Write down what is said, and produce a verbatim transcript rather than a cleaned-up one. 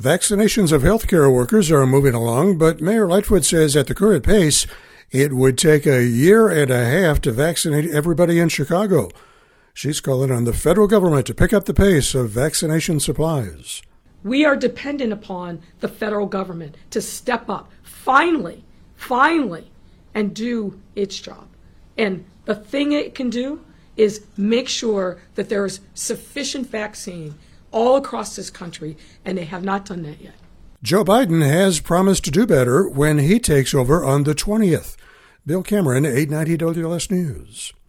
Vaccinations of healthcare workers are moving along, but Mayor Lightfoot says at the current pace, it would take a year and a half to vaccinate everybody in Chicago. She's calling on the federal government to pick up the pace of vaccination supplies. We are dependent upon the federal government to step up, finally, finally, and do its job. And the thing it can do is make sure that there is sufficient vaccine all across this country, and they have not done that yet. Joe Biden has promised to do better when he takes over on the twentieth. Bill Cameron, eight ninety W L S News.